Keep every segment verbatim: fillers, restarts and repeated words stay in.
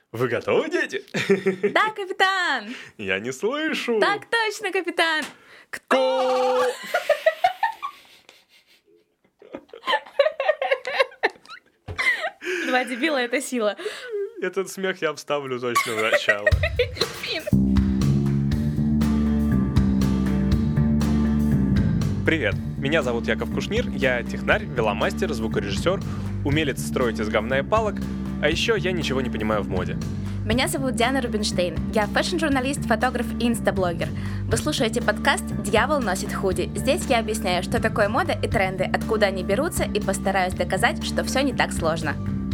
Вы готовы, дети? Да, капитан! Я не слышу. Так точно, капитан! Кто? Два дебила — это сила. Этот смех я вставлю точно в начало. Привет, меня зовут Яков Кушнир, я технарь, веломастер, звукорежиссер, умелец строить из говна и палок, а еще я ничего не понимаю в моде. Меня зовут Диана Рубинштейн, я фэшн-журналист, фотограф и инстаблогер. Вы слушаете подкаст «Дьявол носит худи». Здесь я объясняю, что такое мода и тренды, откуда они берутся, и постараюсь доказать, что все не так сложно.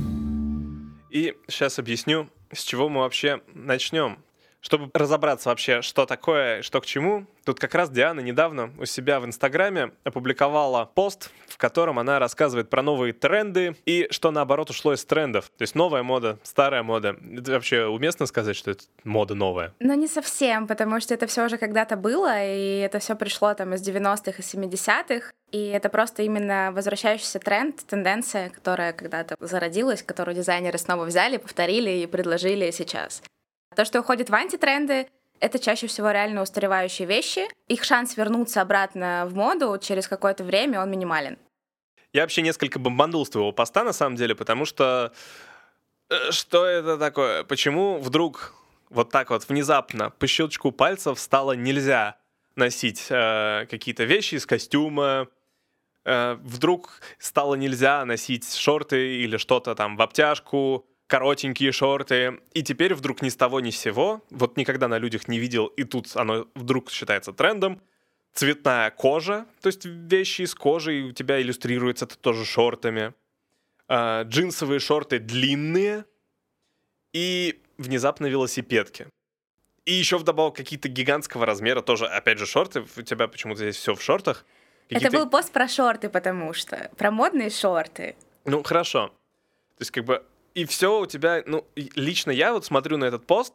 И сейчас объясню, с чего мы вообще начнем. Чтобы разобраться вообще, что такое, что к чему, тут как раз Диана недавно у себя в Инстаграме опубликовала пост, в котором она рассказывает про новые тренды и что, наоборот, ушло из трендов. То есть новая мода, старая мода. Это вообще уместно сказать, что это мода новая? Но не совсем, потому что это все уже когда-то было, и это все пришло там из девяностых и семидесятых. И это просто именно возвращающийся тренд, тенденция, которая когда-то зародилась, которую дизайнеры снова взяли, повторили и предложили сейчас. То, что уходит в антитренды, это чаще всего реально устаревающие вещи. Их шанс вернуться обратно в моду через какое-то время, он минимален. Я вообще несколько бомбанул с твоего поста, на самом деле, потому что... Что это такое? Почему вдруг вот так вот внезапно по щелчку пальцев стало нельзя носить э, какие-то вещи из костюма? Э, вдруг стало нельзя носить шорты или что-то там в обтяжку, коротенькие шорты, и теперь вдруг ни с того ни с сего, вот никогда на людях не видел, и тут оно вдруг считается трендом, цветная кожа, то есть вещи из кожи, и у тебя иллюстрируется это тоже шортами, а, джинсовые шорты длинные, и внезапно велосипедки. И еще вдобавок какие-то гигантского размера, тоже, опять же, шорты, у тебя почему-то здесь все в шортах. Какие-то... Это был пост про шорты, потому что, про модные шорты. Ну, хорошо. То есть, как бы, и все у тебя, ну, лично я вот смотрю на этот пост,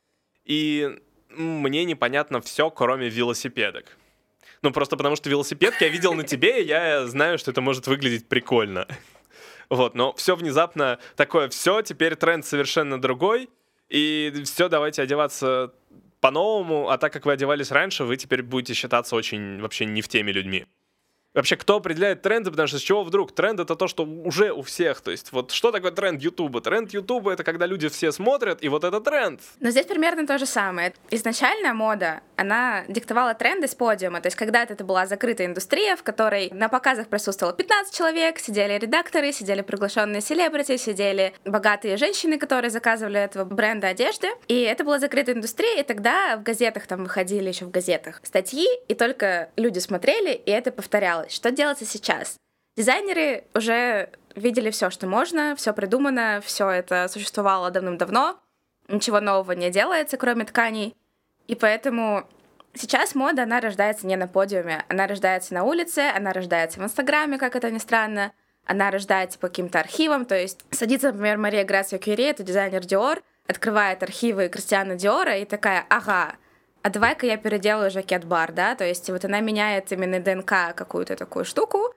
и мне непонятно все, кроме велосипедок. Ну, просто потому что велосипедки я видел на тебе, и я знаю, что это может выглядеть прикольно. Вот, но все внезапно такое, все, теперь тренд совершенно другой, и все, давайте одеваться по-новому, а так как вы одевались раньше, вы теперь будете считаться очень вообще не в теме людьми. Вообще, кто определяет тренды, потому что с чего вдруг? Тренд — это то, что уже у всех. То есть, вот что такое тренд Ютуба? Тренд Ютуба — это когда люди все смотрят, и вот это тренд. Но здесь примерно то же самое. Изначально мода, она диктовала тренды с подиума. То есть, когда-то это была закрытая индустрия, в которой на показах присутствовало пятнадцать человек, сидели редакторы, сидели приглашенные селебрити, сидели богатые женщины, которые заказывали этого бренда одежды. И это была закрытая индустрия, и тогда в газетах там выходили еще в газетах статьи, и только люди смотрели, и это повторялось. Что делается сейчас? Дизайнеры уже видели все, что можно, все придумано, все это существовало давным-давно, ничего нового не делается, кроме тканей. И поэтому сейчас мода, она рождается не на подиуме, она рождается на улице, она рождается в Инстаграме, как это ни странно, она рождается по каким-то архивам, то есть садится, например, Мария Грацио Кюри, это дизайнер Dior, открывает архивы Кристиана Диора и такая: ага, а давай-ка я переделаю жакет-бар, да, то есть вот она меняет именно ДНК какую-то такую штуку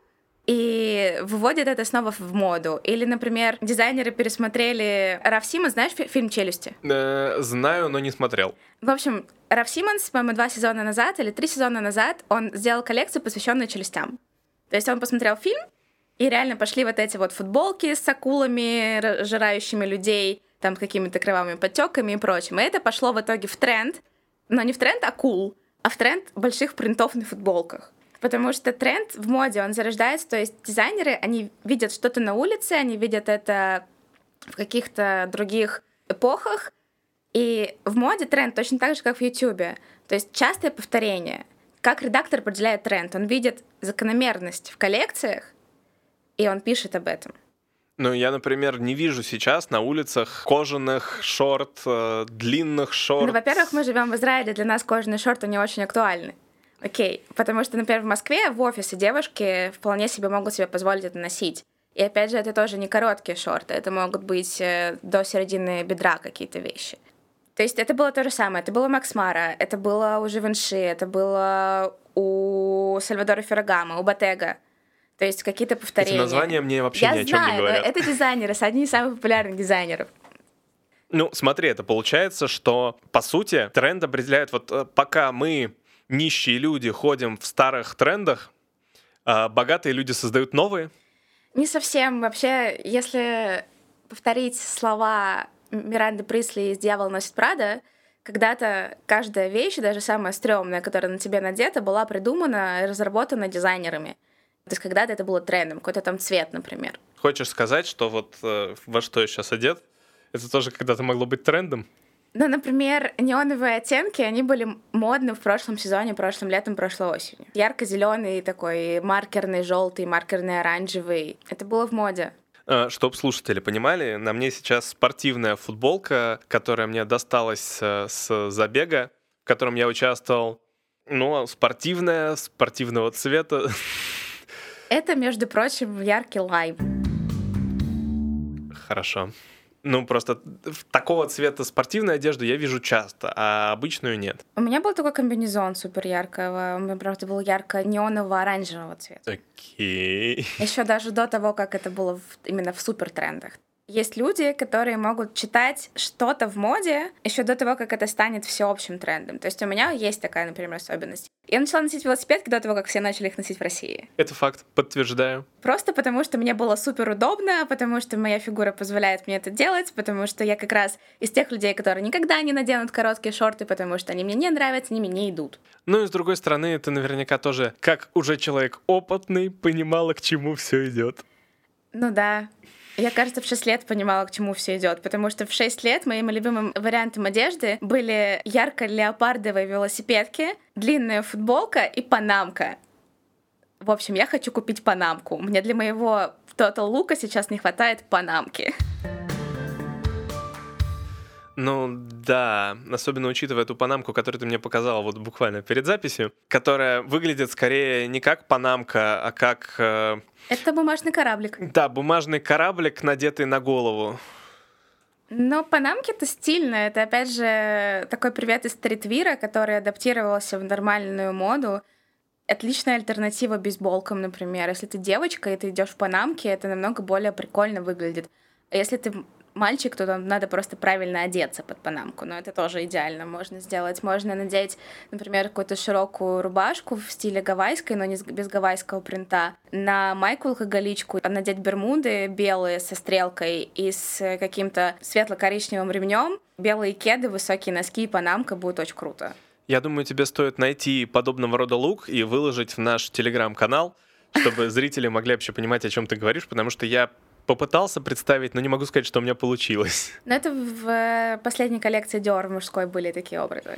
и выводит это снова в моду. Или, например, дизайнеры пересмотрели Раф Симмонс, знаешь фи- фильм «Челюсти»? Э, знаю, но не смотрел. В общем, Раф Симмонс, по-моему, два сезона назад или три сезона назад он сделал коллекцию, посвященную челюстям. То есть он посмотрел фильм, и реально пошли вот эти вот футболки с акулами, жирающими людей, там с какими-то кровавыми подтеками и прочим. И это пошло в итоге в тренд, но не в тренд акул, а в тренд больших принтов на футболках. Потому что тренд в моде, он зарождается, то есть дизайнеры, они видят что-то на улице, они видят это в каких-то других эпохах, и в моде тренд точно так же, как в Ютубе. То есть частое повторение. Как редактор определяет тренд? Он видит закономерность в коллекциях, и он пишет об этом. Ну, я, например, не вижу сейчас на улицах кожаных шорт, э, длинных шорт. Ну, во-первых, мы живем в Израиле, для нас кожаные шорты не очень актуальны. Окей, потому что, например, в Москве в офисе девушки вполне себе могут себе позволить это носить. И опять же, это тоже не короткие шорты, это могут быть э, до середины бедра какие-то вещи. То есть это было то же самое, это было у Макс Мара, это было у Живенши, это было у Сальвадора Феррагамо, у Bottega. То есть какие-то повторения. Эти названия мне вообще Я ни о чем знаю, не говорят. Но это дизайнеры, одни из самых популярных дизайнеров. Ну, смотри, это получается, что, по сути, тренд определяет, вот э, пока мы, нищие люди, ходим в старых трендах, а богатые люди создают новые. Не совсем. Вообще, если повторить слова Миранды Присли из «Дьявол носит Прада», когда-то каждая вещь, даже самая стрёмная, которая на тебе надета, была придумана и разработана дизайнерами. То есть когда-то это было трендом, какой-то там цвет, например. Хочешь сказать, что вот э, во что я сейчас одет, это тоже когда-то могло быть трендом? Ну, например, неоновые оттенки, они были модны в прошлом сезоне, прошлым летом, прошлой осенью. Ярко-зеленый такой, маркерный желтый, маркерный оранжевый. Это было в моде. Чтоб слушатели понимали, на мне сейчас спортивная футболка, которая мне досталась с забега, в котором я участвовал. Ну, спортивная, спортивного цвета. Это, между прочим, яркий лайм. Хорошо. Ну, просто такого цвета спортивную одежду я вижу часто, а обычную нет. У меня был такой комбинезон супер яркого. У меня, правда, был ярко-неоново-оранжевого цвета. Окей. Еще даже до того, как это было в, именно в супер трендах. Есть люди, которые могут читать что-то в моде еще до того, как это станет всеобщим трендом. То есть у меня есть такая, например, особенность. Я начала носить велосипедки до того, как все начали их носить в России. Это факт, подтверждаю. Просто потому, что мне было супер удобно, потому что моя фигура позволяет мне это делать, потому что я как раз из тех людей, которые никогда не наденут короткие шорты, потому что они мне не нравятся, они мне не идут. Ну и с другой стороны, ты наверняка тоже, как уже человек опытный, понимала, к чему все идет. Ну да. Я, кажется, в шесть лет понимала, к чему все идет, потому что в шесть лет моим любимым вариантом одежды были ярко-леопардовые велосипедки, длинная футболка и панамка. В общем, я хочу купить панамку. Мне для моего Total лука сейчас не хватает панамки. Ну да, особенно учитывая ту панамку, которую ты мне показала вот буквально перед записью, которая выглядит скорее не как панамка, а как... Э... Это бумажный кораблик. Да, бумажный кораблик, надетый на голову. Но панамки — это стильно. Это, опять же, такой привет из стритвира, который адаптировался в нормальную моду. Отличная альтернатива бейсболкам, например. Если ты девочка и ты идешь в панамке, это намного более прикольно выглядит. А если ты мальчик, то там надо просто правильно одеться под панамку, но это тоже идеально можно сделать. Можно надеть, например, какую-то широкую рубашку в стиле гавайской, но не без гавайского принта, на майку-алкоголичку, надеть бермуды белые со стрелкой и с каким-то светло-коричневым ремнем, белые кеды, высокие носки и панамка, будет очень круто. Я думаю, тебе стоит найти подобного рода лук и выложить в наш телеграм-канал, чтобы зрители могли вообще понимать, о чем ты говоришь, потому что я попытался представить, но не могу сказать, что у меня получилось. Но это в последней коллекции Dior мужской были такие образы.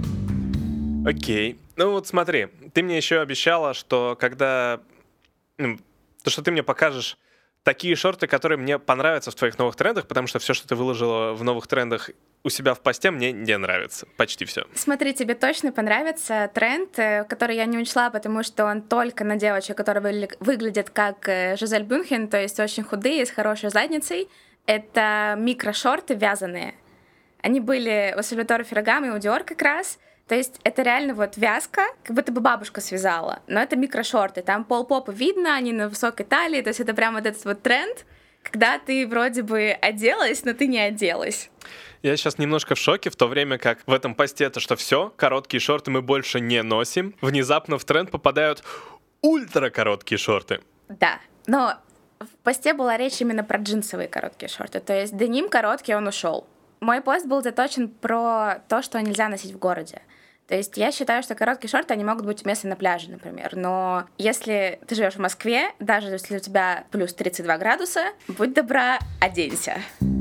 Окей. Ну вот смотри, ты мне еще обещала, что когда... Ну, то, что ты мне покажешь такие шорты, которые мне понравятся в твоих новых трендах, потому что все, что ты выложила в новых трендах у себя в посте, мне не нравится. Почти все. Смотри, тебе точно понравится тренд, который я не учла, потому что он только на девочек, которые выглядят как Жизель Бюндchen, то есть очень худые, с хорошей задницей. Это микрошорты вязаные. Они были у Сальваторе Феррагамо и у Dior как раз. То есть это реально вот вязка, как будто бы бабушка связала. Но это микрошорты. Там полпопа видно, они на высокой талии. То есть это прям вот этот вот тренд, когда ты вроде бы оделась, но ты не оделась. Я сейчас немножко в шоке, в то время как в этом посте это что все, короткие шорты мы больше не носим. Внезапно в тренд попадают ультракороткие шорты. Да, но в посте была речь именно про джинсовые короткие шорты. То есть деним короткий, он ушел. Мой пост был заточен про то, что нельзя носить в городе. То есть я считаю, что короткие шорты, они могут быть уместны на пляже, например. Но если ты живешь в Москве, даже если у тебя плюс тридцать два градуса, будь добра, оденься.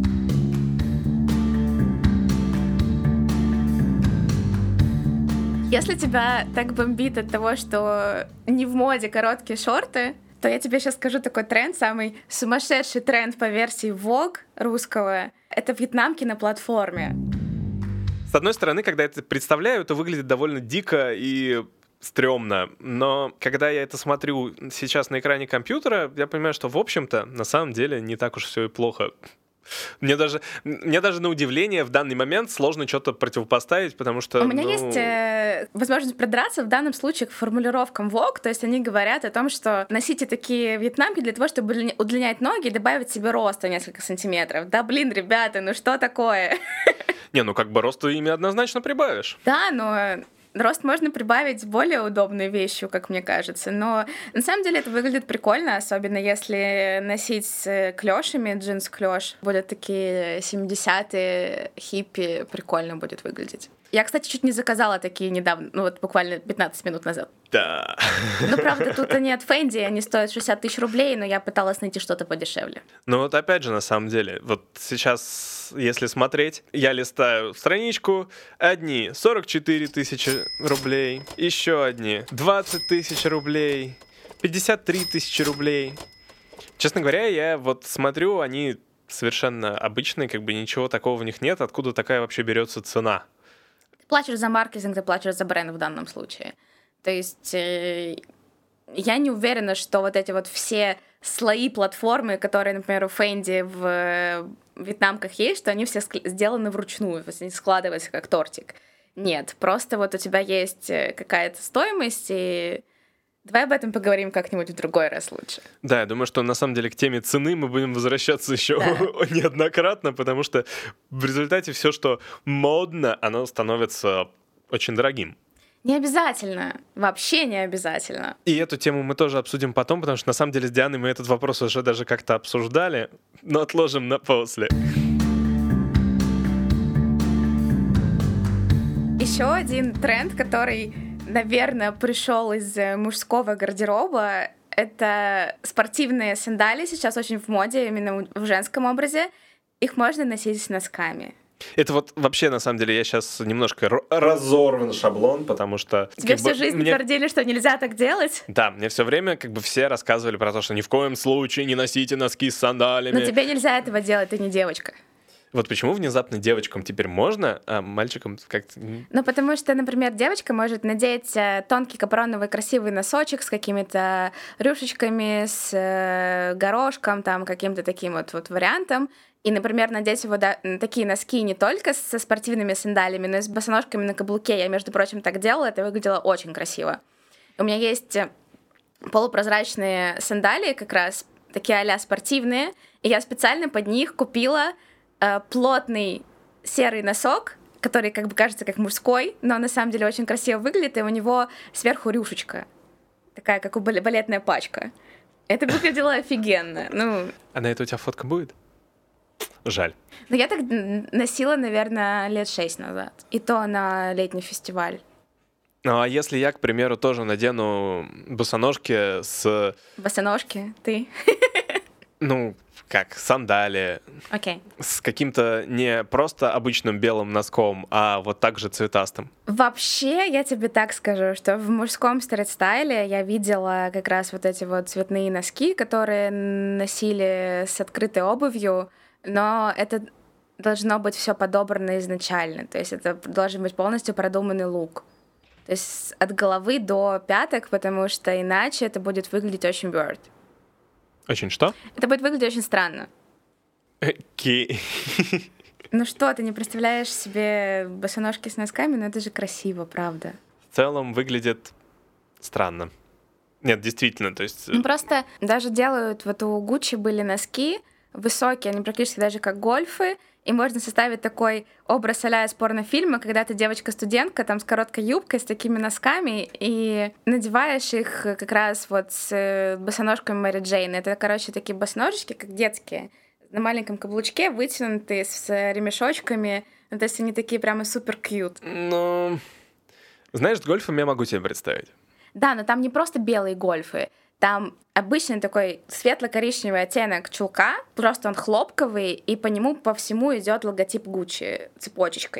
Если тебя так бомбит от того, что не в моде короткие шорты, то я тебе сейчас скажу такой тренд, самый сумасшедший тренд по версии Vogue русского. Это вьетнамки на платформе. С одной стороны, когда я это представляю, это выглядит довольно дико и стрёмно. Но когда я это смотрю сейчас на экране компьютера, я понимаю, что, в общем-то, на самом деле не так уж все и плохо. Мне даже, мне даже на удивление в данный момент сложно что-то противопоставить, потому что... У меня ну... есть э, возможность продраться в данном случае к формулировкам Vogue, то есть они говорят о том, что носите такие вьетнамки для того, чтобы удлинять ноги и добавить себе роста несколько сантиметров. Да блин, ребята, ну что такое? Не, ну как бы роста ими однозначно прибавишь. Да, но... Рост можно прибавить более удобной вещью, как мне кажется, но на самом деле это выглядит прикольно, особенно если носить с клёшами, джинс-клёш, будут такие семидесятые, хиппи, прикольно будет выглядеть. Я, кстати, чуть не заказала такие недавно, ну вот буквально пятнадцать минут назад. Да. Ну, правда, тут они от Fendi, они стоят шестьдесят тысяч рублей, но я пыталась найти что-то подешевле. Ну вот опять же, на самом деле, вот сейчас, если смотреть, я листаю страничку, одни сорок четыре тысячи рублей, еще одни двадцать тысяч рублей, пятьдесят три тысячи рублей. Честно говоря, я вот смотрю, они совершенно обычные, как бы ничего такого в них нет, откуда такая вообще берется цена. Ты платишь за маркетинг, ты платишь за бренд в данном случае. То есть э, я не уверена, что вот эти вот все слои платформы, которые, например, у Fendi в э, вьетнамках есть, что они все ск- сделаны вручную, то есть они складываются как тортик. Нет, просто вот у тебя есть какая-то стоимость, и давай об этом поговорим как-нибудь в другой раз лучше. Да, я думаю, что на самом деле к теме цены мы будем возвращаться еще да. неоднократно, потому что в результате все, что модно, оно становится очень дорогим. Не обязательно, вообще не обязательно. И эту тему мы тоже обсудим потом, потому что на самом деле с Дианой мы этот вопрос уже даже как-то обсуждали, но отложим на после. Еще один тренд, который, наверное, пришел из мужского гардероба, это спортивные сандали. Сейчас очень в моде, именно в женском образе. Их можно носить с носками. Это вот вообще, на самом деле, я сейчас немножко р- разорван шаблон, потому что... Тебе всю бы, жизнь мне... твердили, что нельзя так делать? Да, мне все время как бы все рассказывали про то, что ни в коем случае не носите носки с сандалями. Но тебе нельзя этого делать, ты не девочка. Вот почему внезапно девочкам теперь можно, а мальчикам как-то... Ну, потому что, например, девочка может надеть тонкий капроновый красивый носочек с какими-то рюшечками, с горошком, там, каким-то таким вот, вот вариантом, и, например, надеть его да, такие носки не только со спортивными сандалями, но и с босоножками на каблуке. Я, между прочим, так делала, это выглядело очень красиво. У меня есть полупрозрачные сандалии, как раз такие а-ля спортивные, и я специально под них купила э, плотный серый носок, который как бы кажется как мужской, но на самом деле очень красиво выглядит, и у него сверху рюшечка, такая, как у балетная пачка. Это выглядело офигенно. Ну... А на это у тебя фотка будет? Жаль. Ну, я так носила, наверное, лет шесть назад. И то на летний фестиваль. Ну, а если я, к примеру, тоже надену босоножки с... Босоножки? Ты? Ну, как, сандали. Окей. Okay. С каким-то не просто обычным белым носком, а вот так же цветастым. Вообще, я тебе так скажу, что в мужском стрит-стайле я видела как раз вот эти вот цветные носки, которые носили с открытой обувью, но это должно быть все подобрано изначально, то есть это должен быть полностью продуманный лук. То есть от головы до пяток, потому что иначе это будет выглядеть очень weird. Очень что? Это будет выглядеть очень странно. Окей. Okay. Ну что, ты не представляешь себе босоножки с носками? Ну это же красиво, правда. В целом выглядит странно. Нет, действительно, то есть... Ну просто даже делают, вот у Гуччи были носки высокие, они практически даже как гольфы, и можно составить такой образ а-ля из порнофильма, когда ты девочка-студентка, там, с короткой юбкой, с такими носками, и надеваешь их как раз вот с босоножками Мэри Джейн. Это, короче, такие босоножечки, как детские, на маленьком каблучке, вытянутые, с ремешочками. Ну, то есть они такие прямо супер-кьют. Ну, знаешь, с гольфом я могу себе представить. Да, но там не просто белые гольфы. Там обычный такой светло-коричневый оттенок чулка, просто он хлопковый, и по нему по всему идет логотип Гуччи цепочечкой.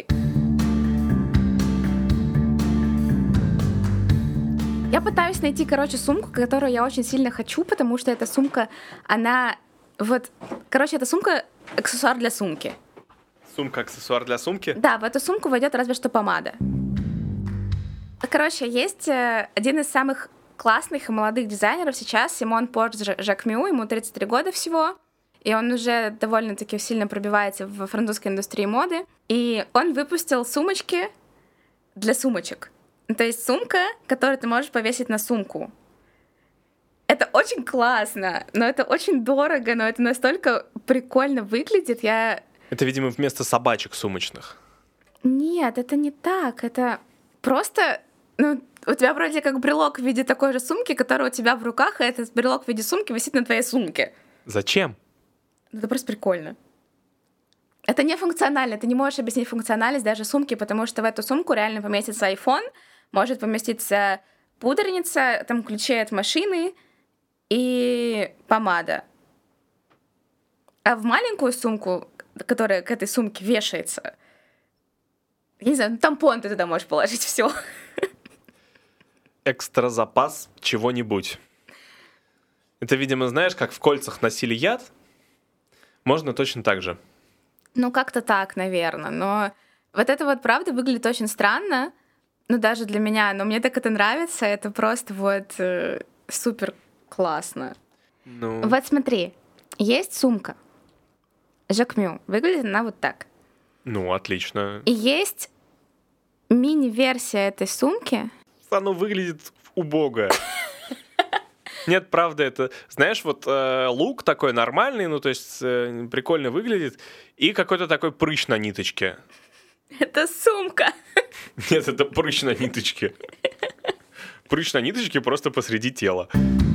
Я пытаюсь найти, короче, сумку, которую я очень сильно хочу, потому что эта сумка, она... Вот, короче, эта сумка — аксессуар для сумки. Сумка-аксессуар для сумки? Да, в эту сумку войдет разве что помада. Короче, есть один из самых классных и молодых дизайнеров сейчас, Симон Порт Жакмю, ему тридцать три года всего, и он уже довольно-таки сильно пробивается в французской индустрии моды. И он выпустил сумочки для сумочек. То есть сумка, которую ты можешь повесить на сумку. Это очень классно, но это очень дорого, но это настолько прикольно выглядит. Я... Это, видимо, вместо собачек сумочных. Нет, это не так. Это просто... Ну, у тебя вроде как брелок в виде такой же сумки, которая у тебя в руках, и этот брелок в виде сумки висит на твоей сумке. Зачем? Это просто прикольно. Это не функционально. Ты не можешь объяснить функциональность даже сумки, потому что в эту сумку реально поместится iPhone, может поместиться пудреница, там ключи от машины и помада. А в маленькую сумку, которая к этой сумке вешается, я не знаю, тампон ты туда можешь положить, все. Экстра запас чего-нибудь. Это, видимо, знаешь, как в кольцах носили яд? Можно точно так же. Ну, как-то так, наверное. Но вот это вот, правда, выглядит очень странно. Ну, даже для меня. Но мне так это нравится. Это просто вот э, супер классно. Ну... Вот смотри. Есть сумка. Жакмю. Выглядит она вот так. Ну, отлично. И есть мини-версия этой сумки. Оно выглядит убого. Нет, правда, это, знаешь, вот э, лук такой нормальный, ну, то есть э, прикольно выглядит, и какой-то такой прыщ на ниточке. Это сумка. Нет, это прыщ на ниточке. Прыщ на ниточке просто посреди тела.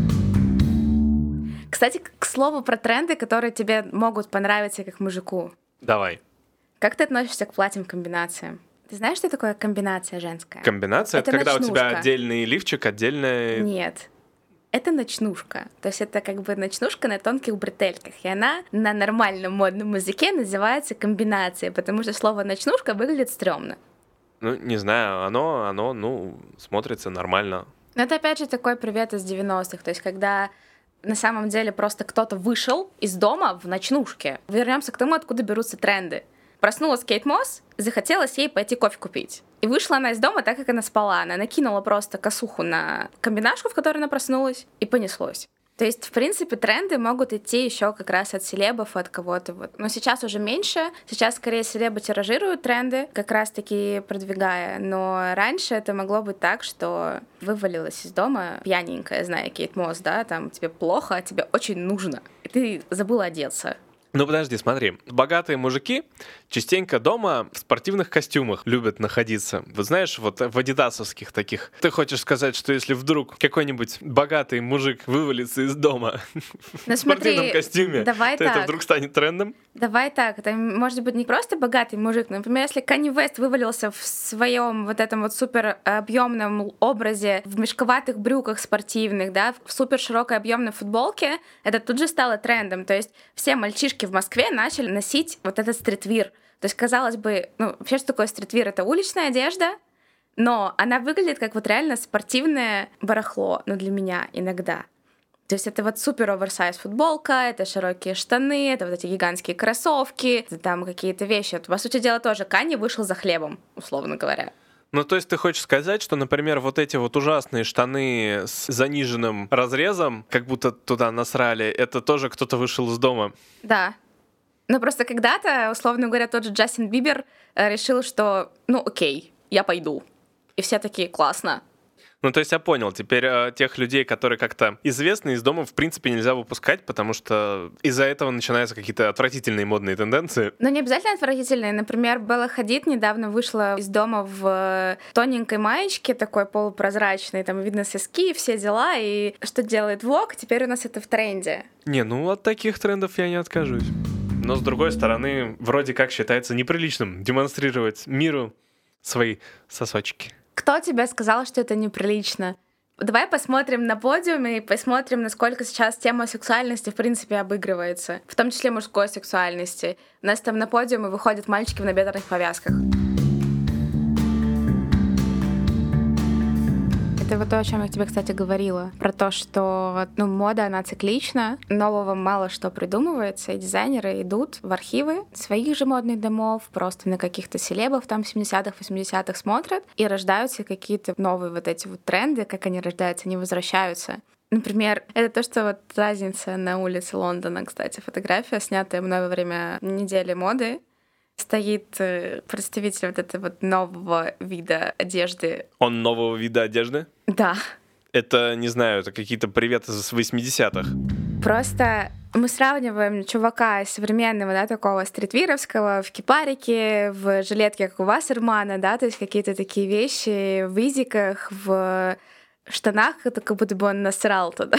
Кстати, к слову про тренды, которые тебе могут понравиться как мужику. Давай. Как ты относишься к платьям-комбинациям? Ты знаешь, что такое комбинация женская? Комбинация? Это, это когда ночнушка. У тебя отдельный лифчик, отдельная... Нет. Это ночнушка. То есть это как бы ночнушка на тонких бретельках. И она на нормальном модном языке называется комбинацией, потому что слово «ночнушка» выглядит стрёмно. Ну, не знаю, оно, оно, ну, смотрится нормально. Но это, опять же, такой привет из девяностых. То есть когда на самом деле просто кто-то вышел из дома в ночнушке. Вернемся к тому, откуда берутся тренды. Проснулась Кейт Мосс, захотелось ей пойти кофе купить. И вышла она из дома так, как она спала. Она накинула просто косуху на комбинашку, в которой она проснулась, и понеслось. То есть, в принципе, тренды могут идти еще как раз от селебов, от кого-то. Вот. Но сейчас уже меньше. Сейчас, скорее, селебы тиражируют тренды, как раз-таки продвигая. Но раньше это могло быть так, что вывалилась из дома пьяненькая, зная Кейт Мосс, да, там тебе плохо, а тебе очень нужно. И ты забыла одеться. Ну подожди, смотри. Богатые мужики частенько дома в спортивных костюмах любят находиться. Вот знаешь, вот в адидасовских таких. Ты хочешь сказать, что если вдруг какой-нибудь богатый мужик вывалится из дома в спортивном костюме, то это вдруг станет трендом? Давай так, это может быть не просто богатый мужик, например, если Канье Уэст вывалился в своем вот этом вот супер объемном образе, в мешковатых брюках спортивных, да, в супер широкой объемной футболке, это тут же стало трендом. То есть все мальчишки в Москве начали носить вот этот стритвир. То есть, казалось бы, ну, вообще, что такое стритвир? Это уличная одежда, но она выглядит как вот реально спортивное барахло, ну, для меня иногда. То есть это вот супер оверсайз футболка, это широкие штаны, это вот эти гигантские кроссовки, это там какие-то вещи. Вот, по сути дела, тоже Канье вышел за хлебом, условно говоря. Ну, то есть ты хочешь сказать, что, например, вот эти вот ужасные штаны с заниженным разрезом, как будто туда насрали, это тоже кто-то вышел из дома? Да. Ну, просто когда-то, условно говоря, тот же Джастин Бибер решил, что, ну, окей, я пойду. И все такие, классно. Ну, то есть я понял, теперь э, тех людей, которые как-то известны, из дома в принципе нельзя выпускать, потому что из-за этого начинаются какие-то отвратительные модные тенденции. Но не обязательно отвратительные. Например, Белла Хадид недавно вышла из дома в тоненькой маечке, такой полупрозрачной, там видно соски, все дела, и что делает Vogue, теперь у нас это в тренде. Не, ну от таких трендов я не откажусь. Но, с другой стороны, вроде как считается неприличным демонстрировать миру свои сосочки. Кто тебе сказал, что это неприлично? Давай посмотрим на подиуме и посмотрим, насколько сейчас тема сексуальности в принципе обыгрывается, в том числе мужской сексуальности. У нас там на подиуме выходят мальчики в набедренных повязках. Это вот то, о чем я тебе, кстати, говорила. Про то, что ну, мода, она циклична, нового мало что придумывается, и дизайнеры идут в архивы своих же модных домов, просто на каких-то селебов там семидесятых, восьмидесятых смотрят, и рождаются какие-то новые вот эти вот тренды, как они рождаются, они возвращаются. Например, это то, что вот разница на улице Лондона, кстати, фотография, снятая мной во время недели моды. Стоит представитель вот этого вот нового вида одежды. Он нового вида одежды? Да. Это, не знаю, это какие-то приветы с восьмидесятых. Просто мы сравниваем чувака современного, да, такого стритвировского, в кипарике, в жилетке, как у Вассермана, да, то есть какие-то такие вещи в изиках, в штанах, это как будто бы он насрал туда.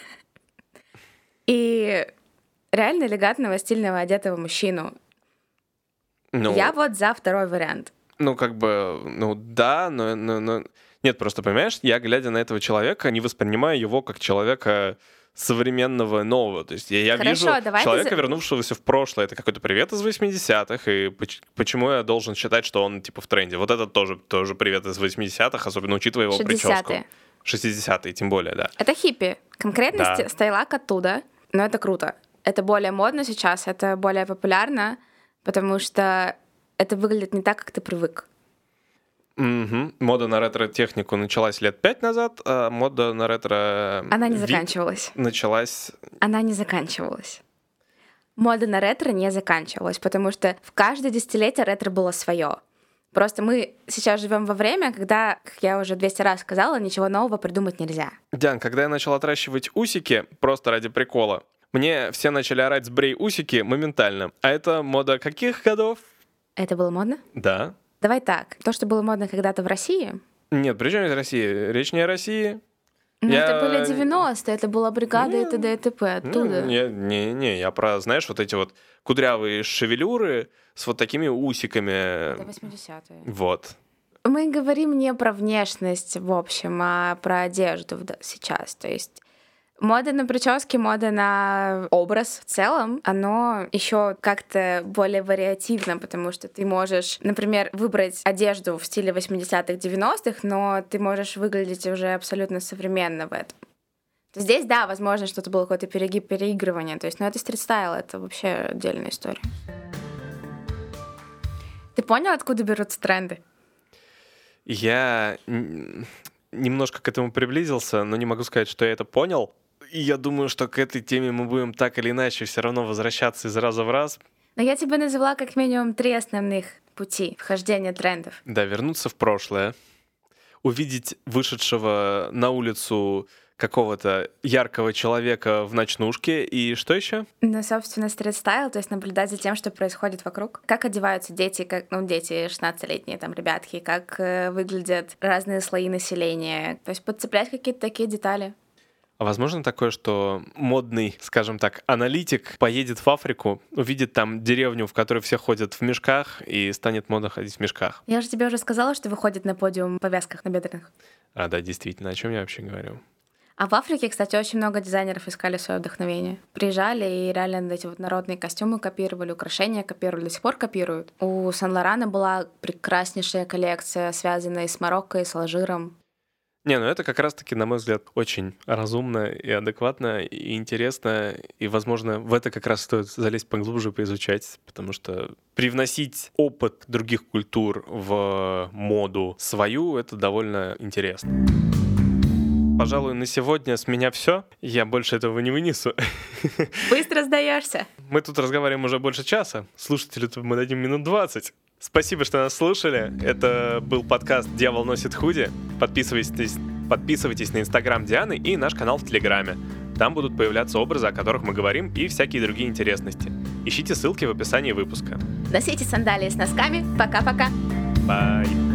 И реально элегантного, стильного, одетого мужчину. Ну, я вот за второй вариант. Ну, как бы, ну да, но, но, но... Нет, просто, понимаешь, я, глядя на этого человека, не воспринимаю его как человека современного, нового. То есть я, я Хорошо, вижу человека, ты... вернувшегося в прошлое. Это какой-то привет из восьмидесятых, и почему я должен считать, что он типа в тренде? Вот это тоже, тоже привет из восьмидесятых, особенно учитывая его прическу. шестидесятые, тем более, да. Это хиппи. Конкретно да. Стайлак оттуда, но это круто. Это более модно сейчас, это более популярно, потому что это выглядит не так, как ты привык. Угу. Мода на ретро-технику началась лет пять назад, а мода на ретро... Она не заканчивалась. Началась... Она не заканчивалась. Мода на ретро не заканчивалась, потому что в каждое десятилетие ретро было свое. Просто мы сейчас живем во время, когда, как я уже двести раз сказала, ничего нового придумать нельзя. Диан, когда я начал отращивать усики, просто ради прикола, мне все начали орать «сбрей усики» моментально. А это мода каких годов? Это было модно? Да. Давай так. То, что было модно когда-то в России... Нет, при чем здесь Россия? Речь не о России. Ну, я... это были девяностые, это была бригада и т.д. и т.п. оттуда. Не-не-не, я про, знаешь, вот эти вот кудрявые шевелюры с вот такими усиками. Это восьмидесятые. Вот. Мы говорим не про внешность, в общем, а про одежду сейчас. То есть мода на прически, мода на образ в целом, оно еще как-то более вариативно, потому что ты можешь, например, выбрать одежду в стиле восьмидесятых, девяностых, но ты можешь выглядеть уже абсолютно современно в этом. Здесь, да, возможно, что-то было какой-то перегиб, переигрывание, то есть, но это стрит-стайл, это вообще отдельная история. Ты понял, откуда берутся тренды? Я немножко к этому приблизился, но не могу сказать, что я это понял. И я думаю, что к этой теме мы будем так или иначе все равно возвращаться из раза в раз. Но я тебе назвала как минимум три основных пути вхождения трендов. Да, вернуться в прошлое, увидеть вышедшего на улицу какого-то яркого человека в ночнушке, и что еще? Ну, собственно, стрит-стайл, то есть наблюдать за тем, что происходит вокруг. Как одеваются дети, как, ну, дети шестнадцатилетние, там, ребятки, как э, выглядят разные слои населения. То есть подцеплять какие-то такие детали. А возможно такое, что модный, скажем так, аналитик поедет в Африку, увидит там деревню, в которой все ходят в мешках, и станет модно ходить в мешках? Я же тебе уже сказала, что выходит на подиум в повязках набедренных. А, да, действительно, о чем я вообще говорю? А в Африке, кстати, очень много дизайнеров искали свое вдохновение. Приезжали и реально эти вот народные костюмы копировали, украшения копировали, до сих пор копируют. У Сен-Лорана была прекраснейшая коллекция, связанная с Марокко и с Алжиром. Не, ну это как раз-таки, на мой взгляд, очень разумно и адекватно, и интересно, и, возможно, в это как раз стоит залезть поглубже, поизучать, потому что привносить опыт других культур в моду свою — это довольно интересно. Пожалуй, на сегодня с меня все. Я больше этого не вынесу. Быстро сдаешься. Мы тут разговариваем уже больше часа. Слушателю мы дадим минут двадцать. Спасибо, что нас слушали. Это был подкаст «Дьявол носит худи». Подписывайтесь, подписывайтесь на Инстаграм Дианы и наш канал в Телеграме. Там будут появляться образы, о которых мы говорим, и всякие другие интересности. Ищите ссылки в описании выпуска. Носите сандалии с носками. Пока-пока. Bye.